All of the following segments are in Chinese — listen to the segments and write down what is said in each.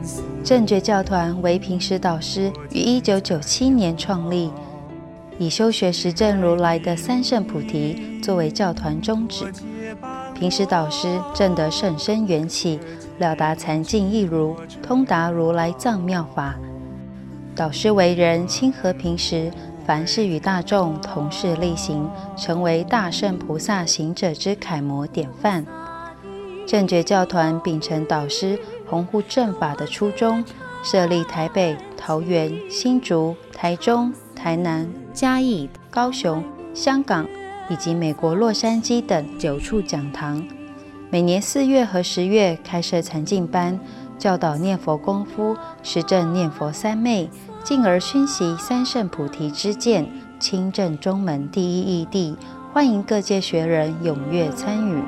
正觉教团为平时导师于1997年创立，以修学实证如来的三圣菩提作为教团宗旨。平时导师证得甚深缘起，了达禅境义如，通达如来藏妙法。导师为人亲和平时，凡事与大众同事力行，成为大圣菩萨行者之楷模典范。正觉教团秉承导师弘护正法的初衷，设立台北、桃园、新竹、台中、台南、嘉义、高雄、香港以及美国洛杉矶等9处讲堂。每年4月和10月开设禅净班，教导念佛功夫，实证念佛三昧，进而熏习三圣菩提之见，亲证中门第一义谛，欢迎各界学人踊跃参与。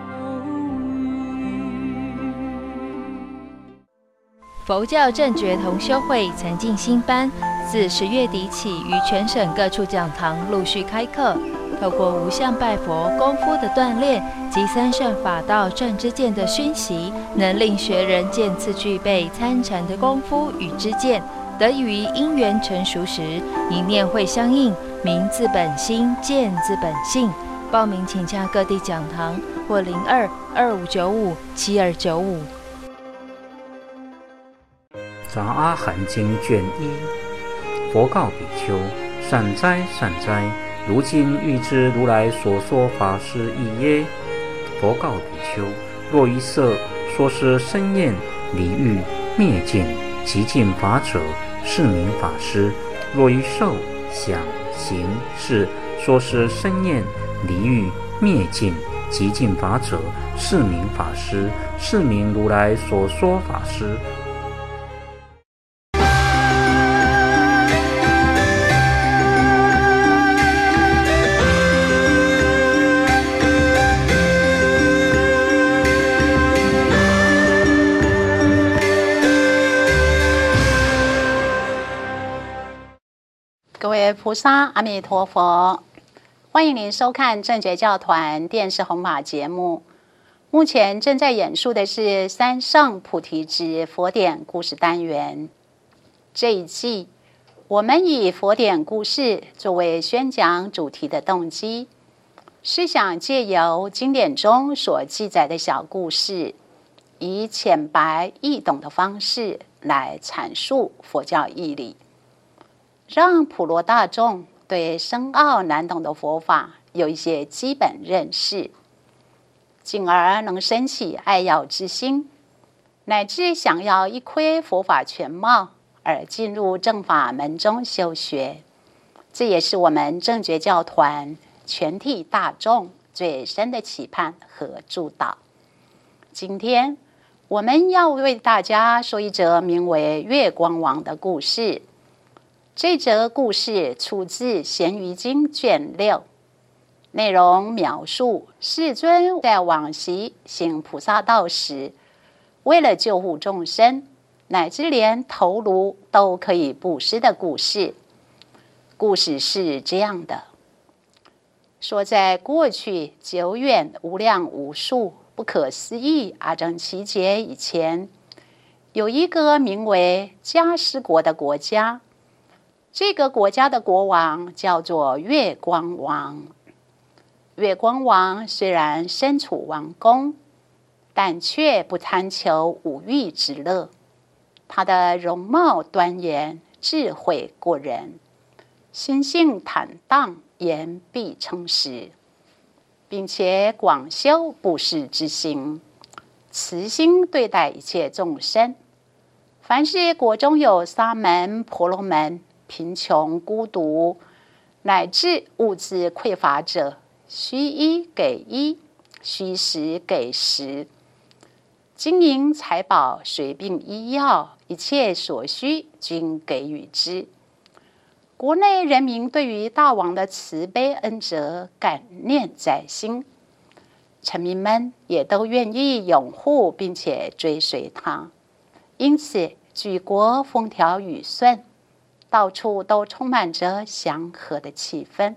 佛教正觉同修会禅净新班自10月底起于全省各处讲堂陆续开课，透过无相拜佛功夫的锻炼及三圣法道正知见的熏习，能令学人渐次具备参禅的功夫与知见，得以于因缘成熟时，一念会相应，明自本心，见自本性。报名请洽各地讲堂或02-2595-7295。 杂阿含经卷1，佛告比丘：善哉善哉，如今欲知如来所说法是义耶？佛告比丘：若于色说是生厌离欲灭尽极尽法者，是名法师；若于受想行识说是生厌离欲灭尽极尽法者，是名法师，是名如来所说法师。 各位菩萨，阿弥陀佛！欢迎您收看正觉教团电视弘法节目。目前正在演述的是三圣菩提之佛典故事单元。这一季，我们以佛典故事作为宣讲主题的动机，是想借由经典中所记载的小故事，以浅白易懂的方式来阐述佛教义理，让普罗大众对深奥难懂的佛法有一些基本认识，进而能生起爱要之心，乃至想要一窥佛法全貌而进入正法门中修学。这也是我们正觉教团全体大众最深的期盼和祝祷。今天我们要为大家说一则名为月光王的故事。这则故事出自《咸鱼经》卷6，内容描述世尊在往昔行菩萨道时，为了救护众生，乃至连头颅都可以布施的故事。故事是这样的：说在过去久远无量无数不可思议阿僧祇劫以前，有一个名为迦尸国的国家。这个国家的国王叫做月光王。月光王虽然身处王宫，但却不贪求五欲之乐。他的容貌端严，智慧过人，心性坦荡，言必诚实，并且广修布施之心，慈心对待一切众生。凡是国中有沙门、婆罗门、贫穷孤独乃至物质匮乏者，须衣给衣，须食给食，金银财宝、水病医药，一切所需均给予之。国内人民对于大王的慈悲恩泽感念在心，臣民们也都愿意拥护并且追随他，因此举国风调雨顺，到处都充满着祥和的气氛。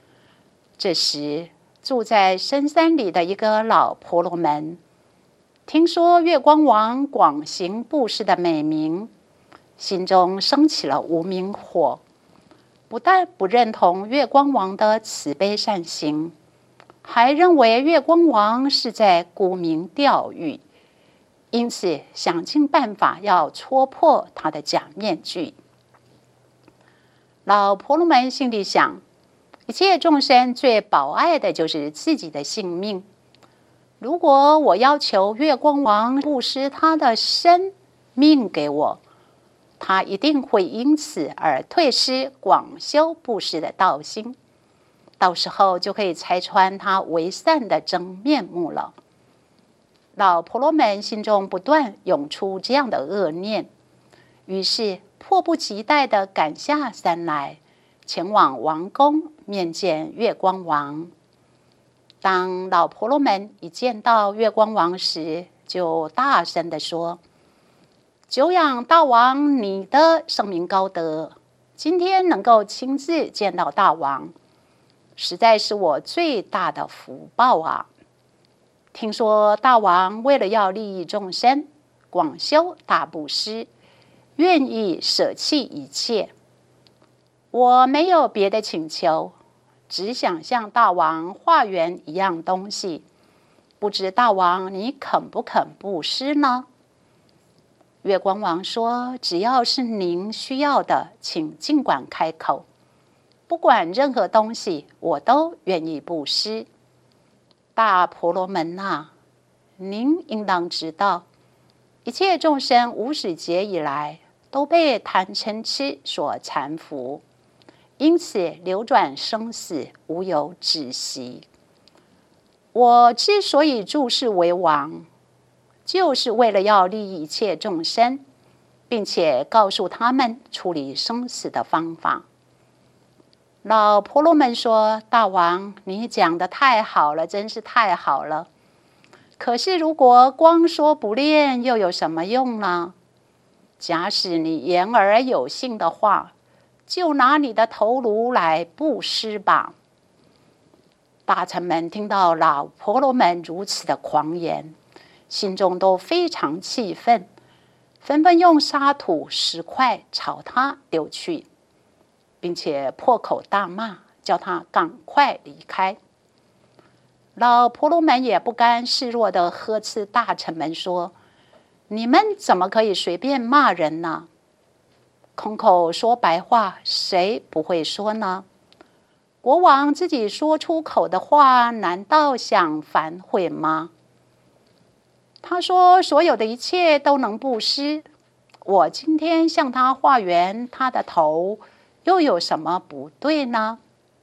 这时，住在深山里的一个老婆罗门， 听说月光王广行布施的美名，心中升起了无名火，不但不认同月光王的慈悲善行，还认为月光王是在沽名钓誉，因此想尽办法要戳破他的假面具。老婆罗门心里想，一切众生最宝爱的就是自己的性命，如果我要求月光王布施他的生命给我，他一定会因此而退失广修布施的道心，到时候就可以拆穿他为善的真面目了。老婆罗门心中不断涌出这样的恶念，于是迫不及待地赶下山来，前往王宫面见月光王。当老婆罗门一见到月光王时，就大声地说：久仰大王你的圣名高德，今天能够亲自见到大王，实在是我最大的福报啊！听说大王为了要利益众生，广修大布施，愿意舍弃一切。我没有别的请求，只想向大王化缘一样东西，不知大王你肯不肯布施呢？月光王说：只要是您需要的，请尽管开口，不管任何东西，我都愿意布施。大婆罗门啊，您应当知道，一切众生无始劫以来都被贪嗔痴所缠缚，因此流转生死无有止息。我之所以住世为王，就是为了要利益一切众生，并且告诉他们处理生死的方法。老婆罗门说：大王，你讲得太好了，真是太好了。可是如果光说不练，又有什么用呢？假使你言而有信的话，就拿你的头颅来布施吧。大臣们听到老婆罗门如此的狂言，心中都非常气愤，纷纷用沙土石块朝他丢去，并且破口大骂，叫他赶快离开。老婆罗门也不甘示弱地呵斥大臣们说：你们怎么可以随便骂人呢？空口说白话，谁不会说呢？国王自己说出口的话，难道想反悔吗？他说所有的一切都能布施，我今天向他化缘，他的头又有什么不对呢？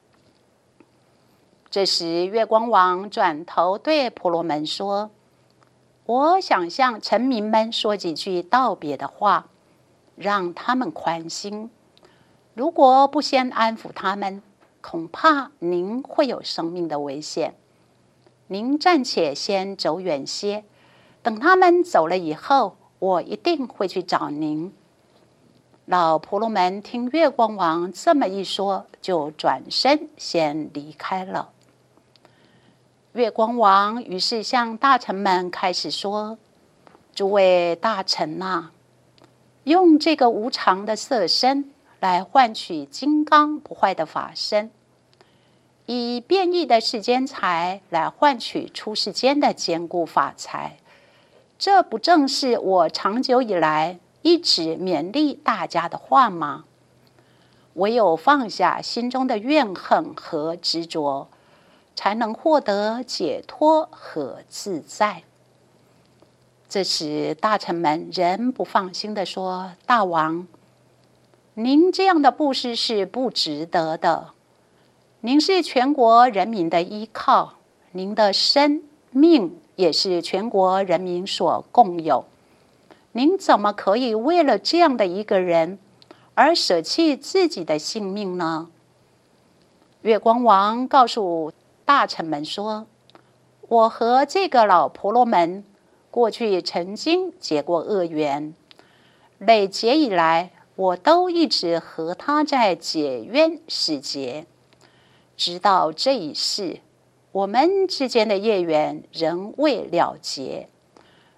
这时月光王转头对婆罗门说：我想向臣民们说几句道别的话，让他们宽心。如果不先安抚他们，恐怕您会有生命的危险。您暂且先走远些，等他们走了以后，我一定会去找您。老婆罗门听月光王这么一说，就转身先离开了。月光王于是向大臣们开始说：诸位大臣啊，用这个无常的色身来换取金刚不坏的法身，以变异的世间财来换取出世间的坚固法财，这不正是我长久以来一直勉励大家的话吗？唯有放下心中的怨恨和执着，才能获得解脱和自在。这时大臣们仍不放心地说：大王，您这样的布施是不值得的，您是全国人民的依靠，您的生命也是全国人民所共有，您怎么可以为了这样的一个人而舍弃自己的性命呢？月光王告诉大臣们说：我和这个老婆罗门过去曾经结过恶缘，累劫以来我都一直和他在解冤释结，直到这一世，我们之间的业缘仍未了结，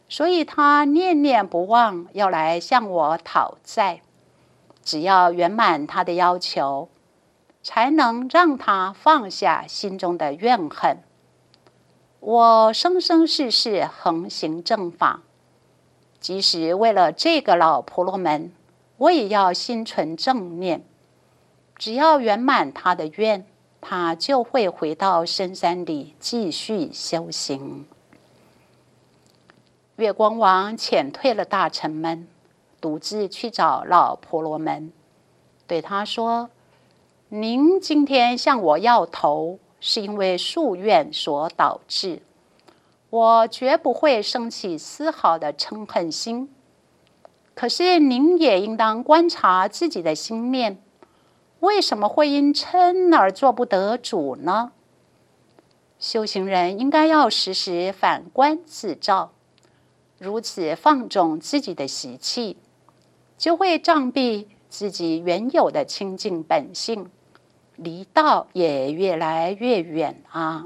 所以他念念不忘要来向我讨债。只要圆满他的要求，才能让他放下心中的怨恨。我生生世世横行正法，即使为了这个老婆罗门，我也要心存正念。只要圆满他的愿，他就会回到深山里继续修行。月光王遣退了大臣们，独自去找老婆罗门，对他说：您今天向我要头，是因为夙愿所导致，我绝不会生起丝毫的嗔恨心。可是您也应当观察自己的心念，为什么会因嗔而做不得主呢？修行人应该要时时反观自照，如此放纵自己的习气，就会障蔽自己原有的清净本性，离道也越来越远啊。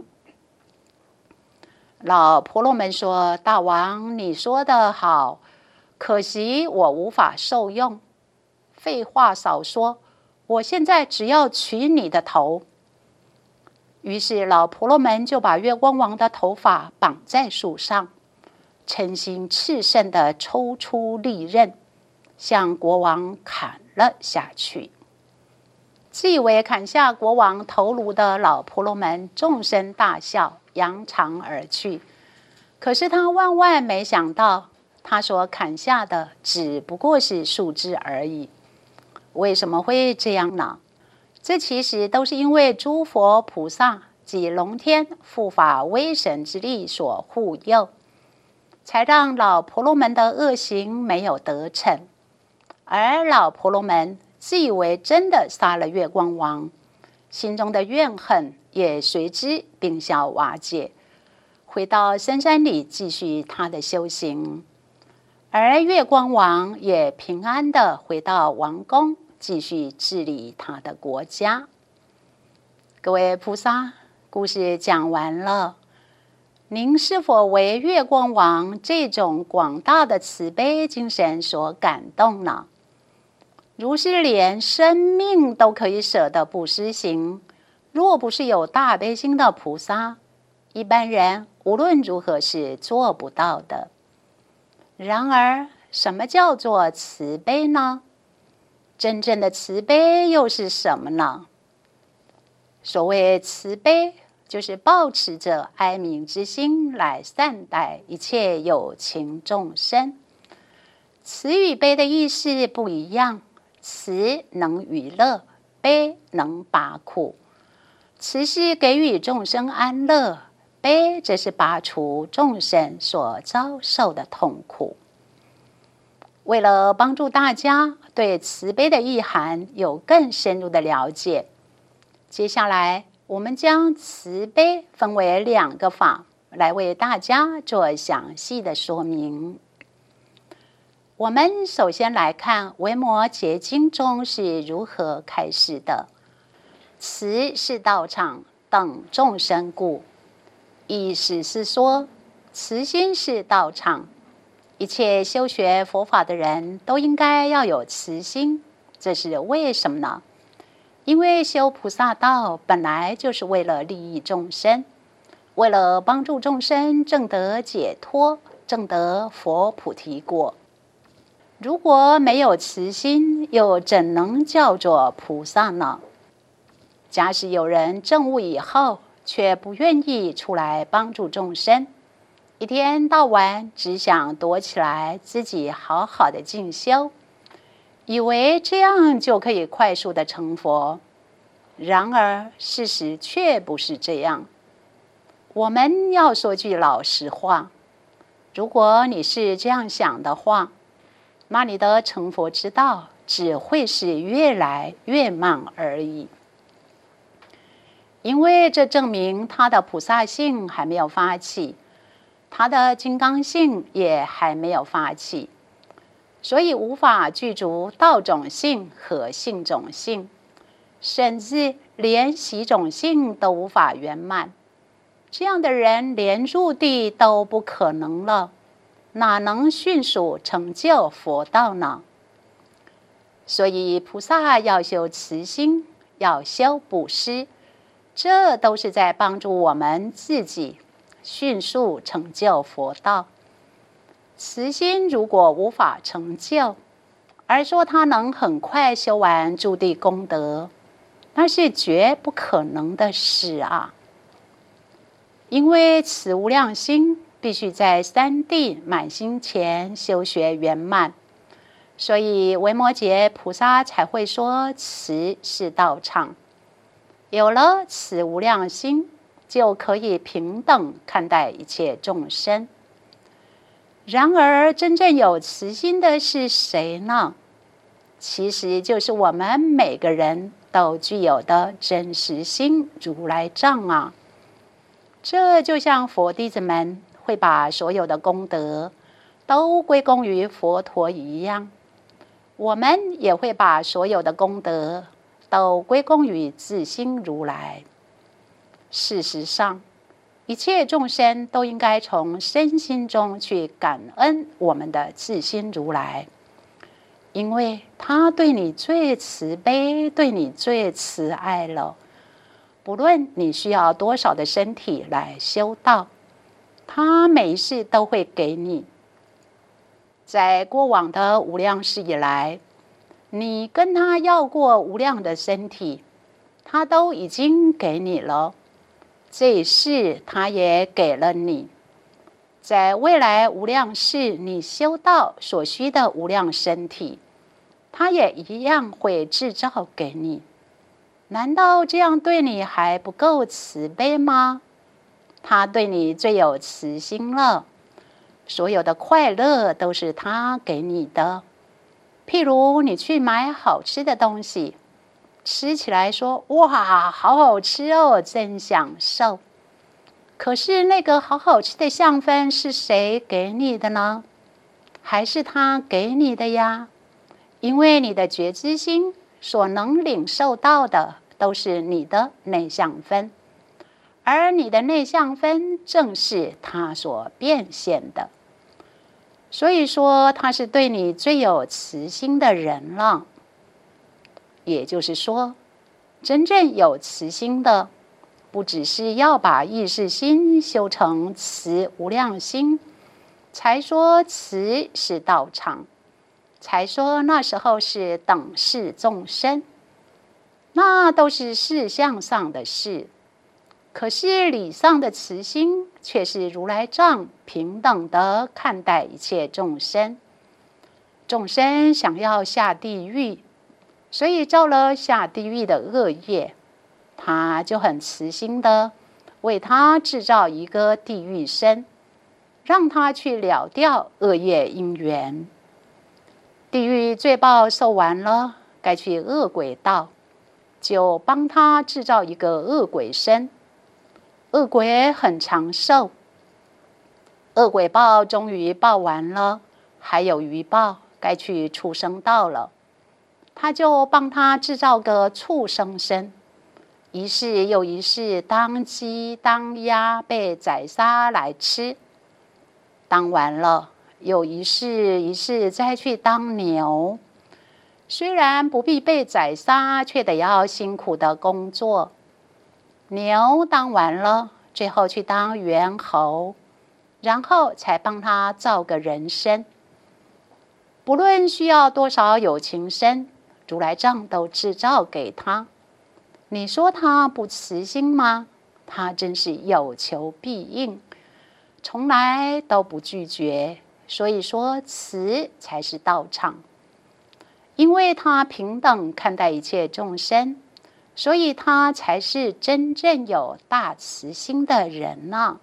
老婆罗门说：大王，你说得好，可惜我无法受用。废话少说，我现在只要取你的头。于是老婆罗门就把月光王的头发绑在树上，嗔心炽盛地抽出利刃，向国王砍了下去。自以为砍下国王头颅的老婆罗门纵声大笑，扬长而去。可是他万万没想到，他所砍下的只不过是树枝而已。为什么会这样呢？这其实都是因为诸佛菩萨及龙天护法威神之力所护佑，才让老婆罗门的恶行没有得逞。而老婆罗门自以为真的杀了月光王，心中的怨恨也随之冰消瓦解，回到深山里继续他的修行。而月光王也平安地回到王宫，继续治理他的国家。各位菩萨，故事讲完了，您是否为月光王这种广大的慈悲精神所感动呢？如是连生命都可以舍得不施行，若不是有大悲心的菩萨，一般人无论如何是做不到的。然而，什么叫做慈悲呢？真正的慈悲又是什么呢？所谓慈悲，就是抱持着哀悯之心来善待一切有情众生。慈与悲的意思不一样，慈能娱乐，悲能拔苦。慈是给予众生安乐，悲则是拔除众生所遭受的痛苦。为了帮助大家对慈悲的意涵有更深入的了解，接下来我们将慈悲分为2个法，来为大家做详细的说明。我们首先来看《维摩诘经》中是如何开示的：慈是道场，等众生故。意思是说，慈心是道场，一切修学佛法的人都应该要有慈心。这是为什么呢？因为修菩萨道本来就是为了利益众生，为了帮助众生证得解脱，证得佛菩提果。如果没有慈心，又怎能叫做菩萨呢？假使有人证悟以后，却不愿意出来帮助众生，一天到晚只想躲起来自己好好的进修，以为这样就可以快速的成佛。然而事实却不是这样。我们要说句老实话，如果你是这样想的话，那你的成佛之道只会是越来越慢而已。因为这证明他的菩萨性还没有发起，他的金刚性也还没有发起，所以无法具足道种性和性种性，甚至连习种性都无法圆满。这样的人连入地都不可能了。 哪能迅速成就佛道呢？所以菩萨要修慈心，要修布施，这都是在帮助我们自己迅速成就佛道。慈心如果无法成就，而说它能很快修完诸地功德，那是绝不可能的事啊！因为此无量心必须在三谛满心前修学圆满，所以维摩诘菩萨才会说慈是道场。有了此无量心，就可以平等看待一切众生。然而真正有慈心的是谁呢？其实就是我们每个人都具有的真实心如来藏啊！这就像佛弟子们会把所有的功德都归功于佛陀一样，我们也会把所有的功德都归功于自心如来。事实上，一切众生都应该从身心中去感恩我们的自心如来，因为他对你最慈悲，对你最慈爱了。不论你需要多少的身体来修道，他每一世都会给你。在过往的无量世以来，你跟他要过无量的身体，他都已经给你了。这一世他也给了你，在未来无量世你修道所需的无量身体，他也一样会制造给你。难道这样对你还不够慈悲吗？他对你最有慈心了，所有的快乐都是他给你的。譬如你去买好吃的东西，吃起来说哇，好好吃哦，真享受。可是那个好好吃的香氛是谁给你的呢？还是他给你的呀？因为你的觉知心所能领受到的都是你的内相分，而你的内相分正是他所变现的。所以说他是对你最有慈心的人了。也就是说，真正有慈心的，不只是要把意识心修成慈无量心，才说慈是道场，才说那时候是等视众生，那都是事相上的事。可是理上的慈心却是如来藏平等的看待一切众生。众生想要下地狱，所以造了下地狱的恶业，他就很慈心的为他制造一个地狱身，让他去了掉恶业因缘。地狱罪报受完了，该去恶鬼道，就帮他制造一个恶鬼身。恶鬼很长寿，恶鬼报终于报完了，还有余报，该去畜生道了。他就帮他制造个畜生身，一世又一世当鸡当鸭被宰杀来吃，当完了又一世一世再去当牛，虽然不必被宰杀，却得要辛苦的工作。牛当完了，最后去当猿猴，然后才帮他造个人身。不论需要多少有情身，如来藏都制造给他。你说他不慈心吗？他真是有求必应，从来都不拒绝。所以说慈才是道场，因为他平等看待一切众生，所以他才是真正有大慈心的人呢。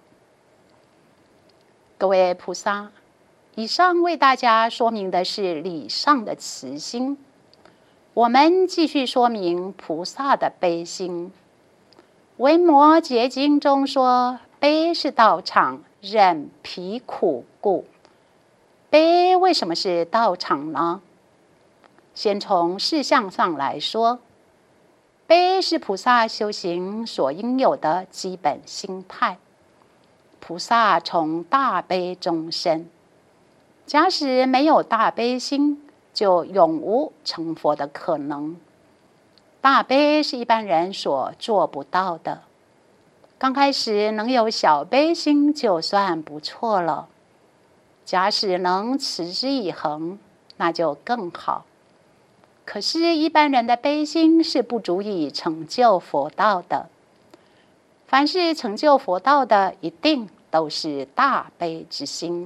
各位菩萨，以上为大家说明的是理上的慈心，我们继续说明菩萨的悲心。维摩诘经中说，悲是道场，忍疲苦故。悲为什么是道场呢？先从事相上来说，悲是菩萨修行所应有的基本心态。菩萨从大悲中生， 假使没有大悲心，就永无成佛的可能。大悲是一般人所做不到的。刚开始能有小悲心就算不错了，假使能持之以恒，那就更好。可是，一般人的悲心是不足以成就佛道的。凡是成就佛道的，一定都是大悲之心。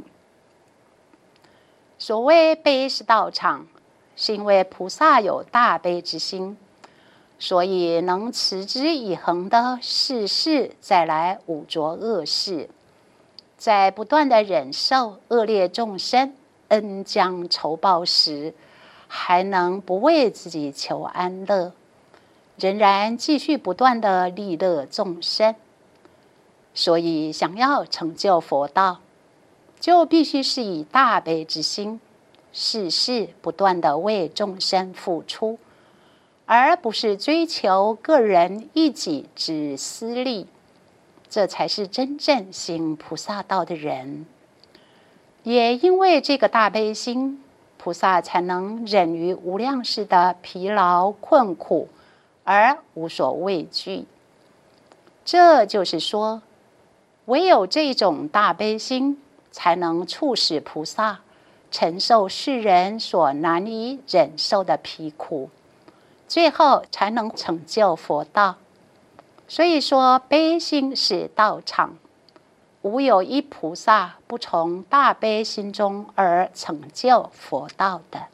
所谓悲是道场，是因为菩萨有大悲之心，所以能持之以恒的世世再来五浊恶世，在不断的忍受恶劣众生恩将仇报时，还能不为自己求安乐，仍然继续不断的利乐众生。所以想要成就佛道，就必须是以大悲之心，世世不断的为众生付出，而不是追求个人一己之私利。这才是真正行菩萨道的人。也因为这个大悲心，菩萨才能忍于无量世的疲劳困苦而无所畏惧。这就是说，唯有这种大悲心，才能促使菩萨承受世人所难以忍受的疲苦，最后才能成就佛道。所以说，悲心是道场，无有一菩萨不从大悲心中而成就佛道的。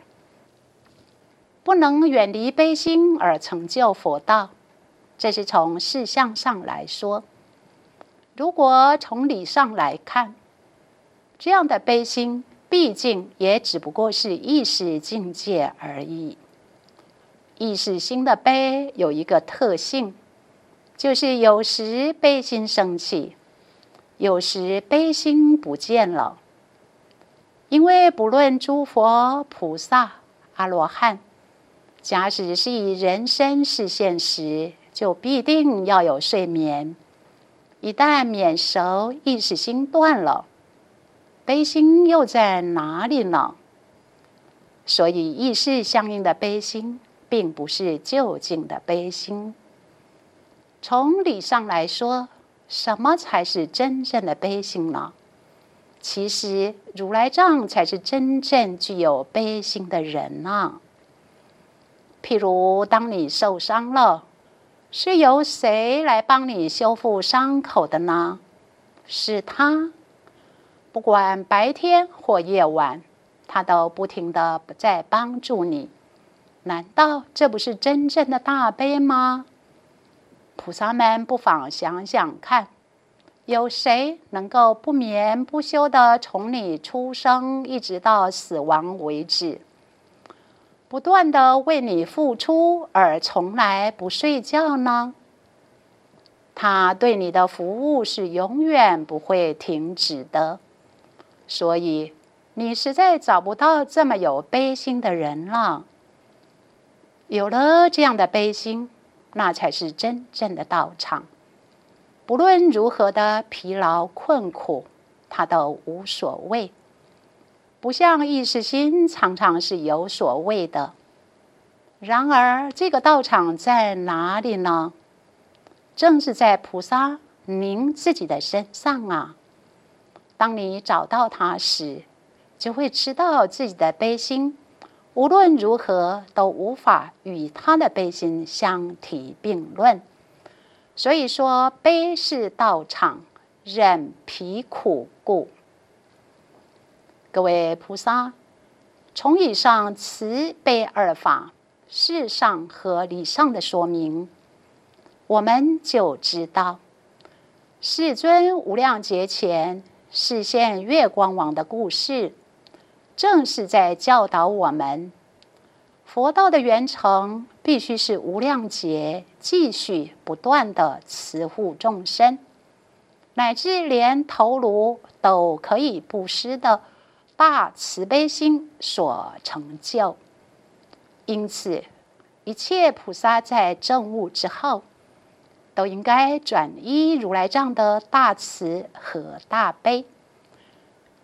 不能远离悲心而成就佛道，这是从事相上来说。如果从理上来看，这样的悲心毕竟也只不过是意识境界而已。意识心的悲有一个特性，就是有时悲心升起，有时悲心不见了。因为不论诸佛、菩萨、阿罗汉，假使是以人身示现时，就必定要有睡眠。一旦眠熟，意识心断了，悲心又在哪里呢？所以意识相应的悲心，并不是究竟的悲心。从理上来说，什么才是真正的悲心呢？其实如来藏才是真正具有悲心的人啊。譬如当你受伤了，是由谁来帮你修复伤口的呢？是他。不管白天或夜晚，他都不停地在帮助你。难道这不是真正的大悲吗？菩萨们不妨想想看，有谁能够不眠不休地从你出生一直到死亡为止，不断地为你付出而从来不睡觉呢？他对你的服务是永远不会停止的。所以你实在找不到这么有悲心的人了。有了这样的悲心，那才是真正的道场。不论如何的疲劳困苦，他都无所谓。不像意识心常常是有所谓的。然而这个道场在哪里呢？正是在菩萨您自己的身上啊。当你找到它时，就会知道自己的悲心无论如何都无法与他的悲心相提并论。所以说，悲是道场，忍疲苦故。各位菩萨，从以上慈悲二法事上和理上的说明，我们就知道，世尊无量劫前示现月光王的故事，正是在教导我们，佛道的圆成必须是无量劫继续不断的慈护众生，乃至连头颅都可以布施的大慈悲心所成就。因此，一切菩萨在证悟之后，都应该转依如来藏的大慈和大悲，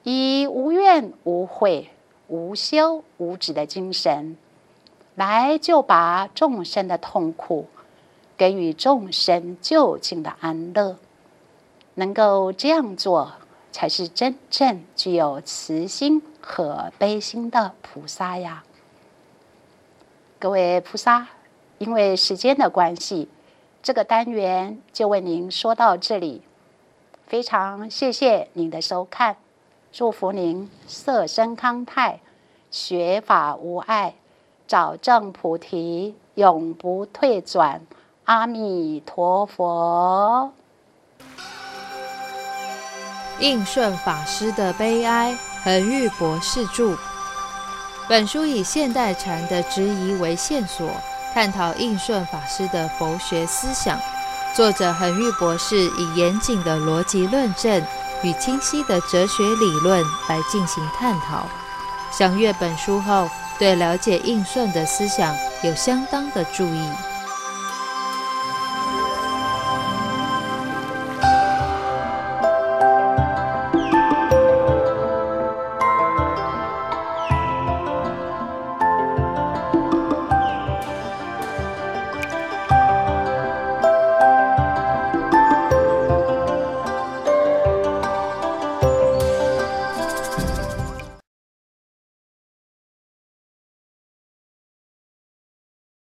以无怨无悔、无休无止的精神来救拔众生的痛苦，给予众生究竟的安乐。能够这样做，才是真正具有慈心和悲心的菩萨呀。各位菩萨，因为时间的关系，这个单元就为您说到这里。非常谢谢您的收看，祝福您色身康泰，学法无碍，找正菩提，永不退转。阿弥陀佛。 应顺法师的悲哀，恒玉博士著。本书以现代禅的质疑为线索，探讨应顺法师的佛学思想。作者恒玉博士以严谨的逻辑论证与清晰的哲学理论来进行探讨。详阅本书后，对了解应顺的思想有相当的注意。